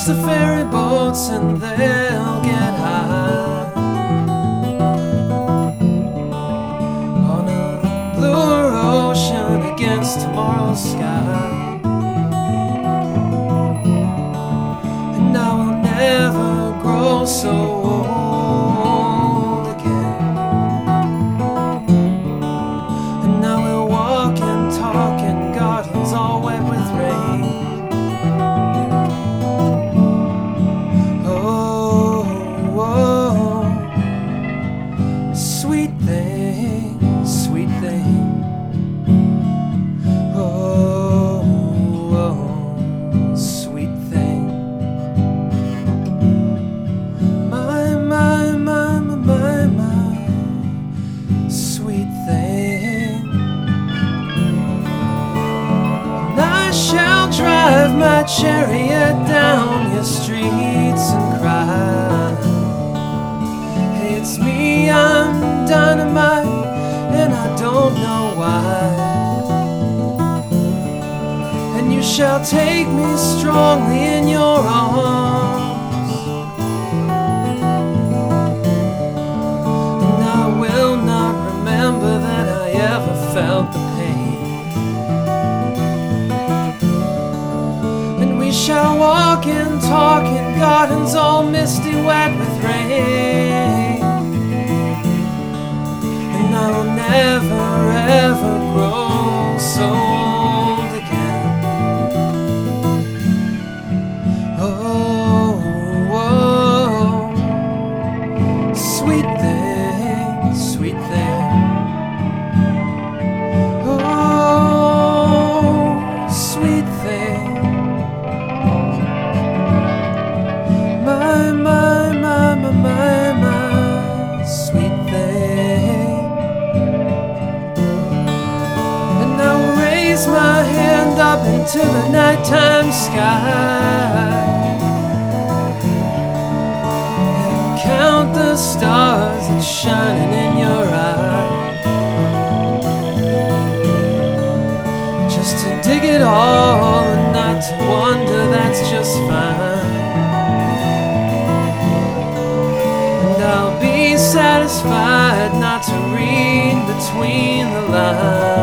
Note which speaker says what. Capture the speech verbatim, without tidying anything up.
Speaker 1: watch the ferry boats and they'll get high on a bluer ocean against tomorrow's sky. And I will never grow so old again. And I will walk and talk in gardens all wet with rain. Sweet thing, sweet thing. Oh, oh, sweet thing. My, my, my, my, my, my, sweet thing. And I shall drive my chariot down your streets and cry, hey, it's me, I'm dynamite, and I don't know why. And you shall take me strongly in your arms, and I will not remember that I ever felt the pain. And we shall walk and talk in gardens all misty wet with rain. And I will never ever grow so old again. Oh, oh, sweet thing, sweet thing. Oh, sweet thing. My, my, my, my, my, my, sweet thing. My hand up into the nighttime sky and count the stars that's shining in your eye, just to dig it all and not to wonder, that's just fine. And I'll be satisfied not to read between the lines.